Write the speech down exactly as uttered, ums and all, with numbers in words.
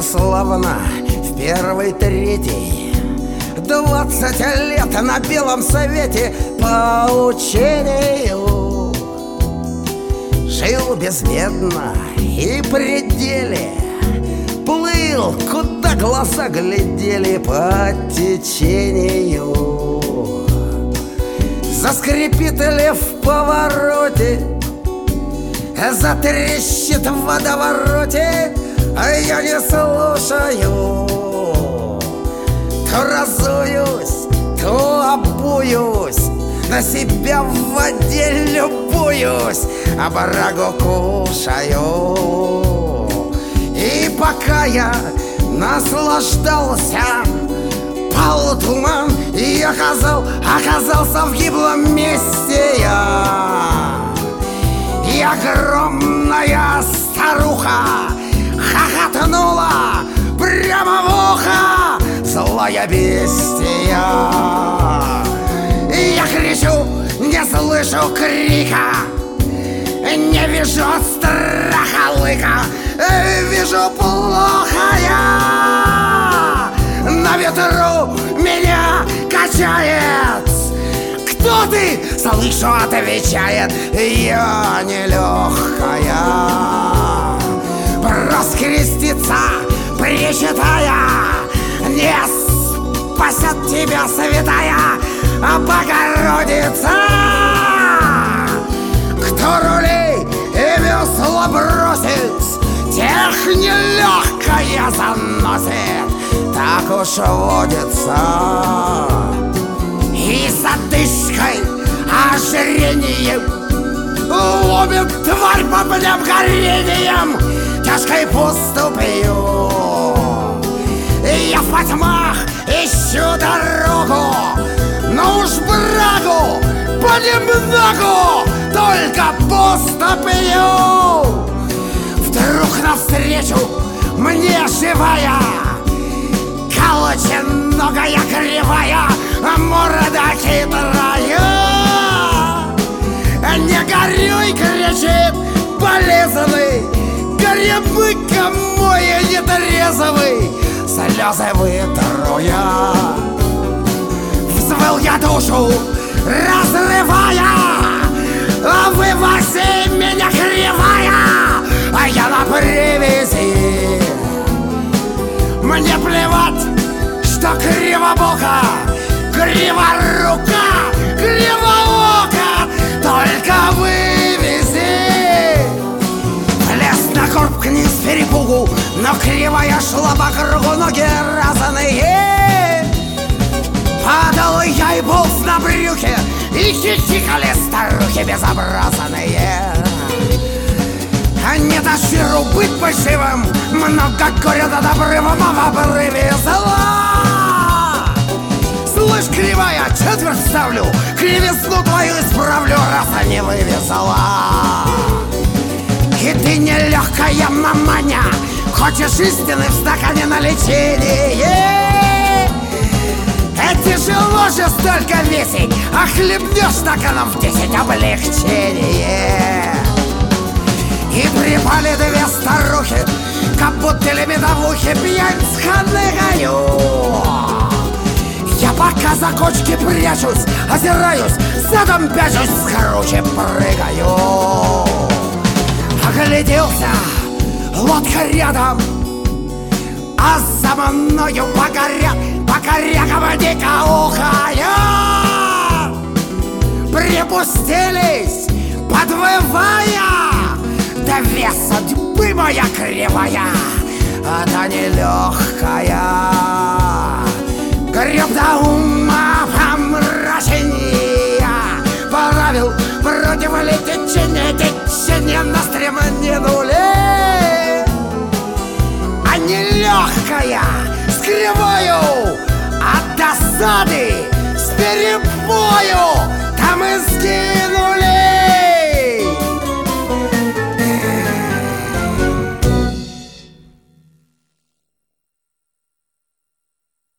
Словно в первый третий двадцать лет на белом свете по учению жил безбедно и при деле, плыл, куда глаза глядели по течению. Заскрипит лев в повороте, затрещит в водовороте, а я не слушаю. То разуюсь, то обуюсь, на себя в воде любуюсь, а брагу кушаю. И пока я наслаждался, пал туман и оказал, оказался в гиблом месте я. И огромная старуха хохотнула прямо в ухо, злая бестия. И я кричу, не слышу крика, не вижу от страха лыка, вижу плохо я. На ветру меня качает. Кто ты? Слышу, отвечает, я нелегкая. Раскреститься, причитая, не спасет тебя святая Богородица. Кто рулей и весла бросит, тех нелегкая заносит. Так уж водится. И с одышкой, ожирением ломит тварь по плям горением тяжкой поступью. Я в потьмах ищу дорогу, но уж брагу понемногу только поступью. Вдруг навстречу мне живая, колченогая кривая морда хитрая. Не горюй, кричит болезный, гребыка мой нетрезвый, слезы вытру я. Взвыл я душу, разрывая, а вывози меня кривая, а я на привязи. Мне плевать, что кривобока, криворука, кривоока, только вывези. Лез на горб к ним с перепугу, но кривая шла по кругу, ноги разные. Падал я и полз на брюхе, и хихикали старухи безобразные. Не дощеру быть большивым, много горя над обрывом, а в обрыве зла. Слышь, кривая, четверть ставлю, кривизну твою исправлю, раз не вывезла. И ты нелегкая маманя, хочешь истины в стакане на лечение. Это тяжело же столько весить, а хлебнешь стаканом в десять облегчение. И припали две старухи, как будто медовухи, пьянь сханыкаю. Я пока за кочки прячусь, озираюсь, задом пячусь, с круче прыгаю. Огляделся, лодка рядом, а за мною по коря, по корякам дико ухая. Припустились, подвывая, да вес судьбы моя кривая, она нелегкая. Греб до ума помрачения, правил против течения, течения на стремнинули. А нелегкая с кривою от досады, с перебою там и скинули.